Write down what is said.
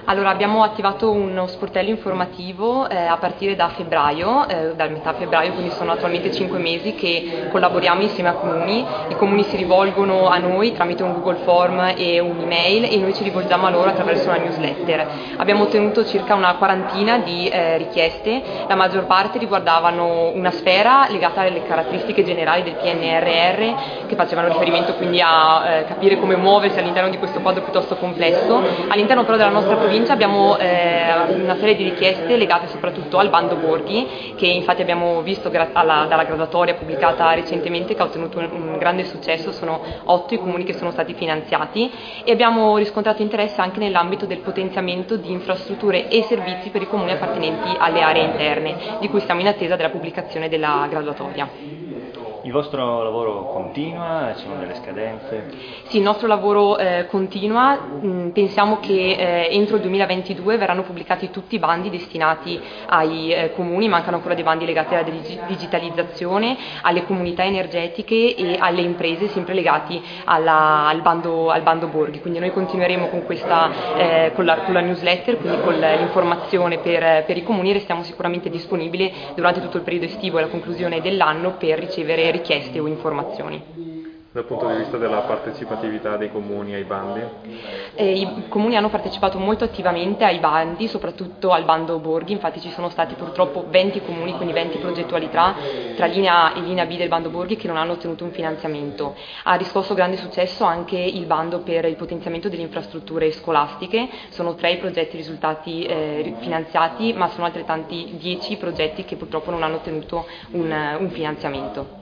Allora, abbiamo attivato uno sportello informativo a partire da febbraio, da metà febbraio, quindi sono attualmente 5 mesi che collaboriamo insieme a comuni. I comuni si rivolgono a noi tramite un Google Form e un'email e noi ci rivolgiamo a loro attraverso una newsletter. Abbiamo ottenuto circa una quarantina di richieste, la maggior parte riguardavano una sfera legata alle caratteristiche generali del PNRR, che facevano riferimento quindi a capire come muoversi all'interno di questo quadro piuttosto complesso. All'interno però della nostra provincia abbiamo una serie di richieste legate soprattutto al bando borghi, che infatti abbiamo visto dalla graduatoria pubblicata recentemente che ha ottenuto un grande successo. Sono 8 i comuni che sono stati finanziati e abbiamo riscontrato interesse anche nell'ambito del potenziamento di infrastrutture e servizi per i comuni appartenenti alle aree interne, di cui siamo in attesa della pubblicazione della graduatoria. Il vostro lavoro continua? Ci sono delle scadenze? Sì, il nostro lavoro continua. Pensiamo che entro il 2022 verranno pubblicati tutti i bandi destinati ai comuni, mancano ancora dei bandi legati alla digitalizzazione, alle comunità energetiche e alle imprese, sempre legati al bando borghi. Quindi noi continueremo con la newsletter, quindi con l'informazione per i comuni, e restiamo sicuramente disponibili durante tutto il periodo estivo e la conclusione dell'anno per ricevere richieste o informazioni. Dal punto di vista della partecipatività dei comuni ai bandi? I comuni hanno partecipato molto attivamente ai bandi, soprattutto al bando borghi. Infatti ci sono stati purtroppo 20 comuni, quindi 20 progettualità tra linea A e linea B del bando borghi, che non hanno ottenuto un finanziamento. Ha riscosso grande successo anche il bando per il potenziamento delle infrastrutture scolastiche. Sono 3 i progetti risultati finanziati, ma sono altrettanti 10 progetti che purtroppo non hanno ottenuto un finanziamento.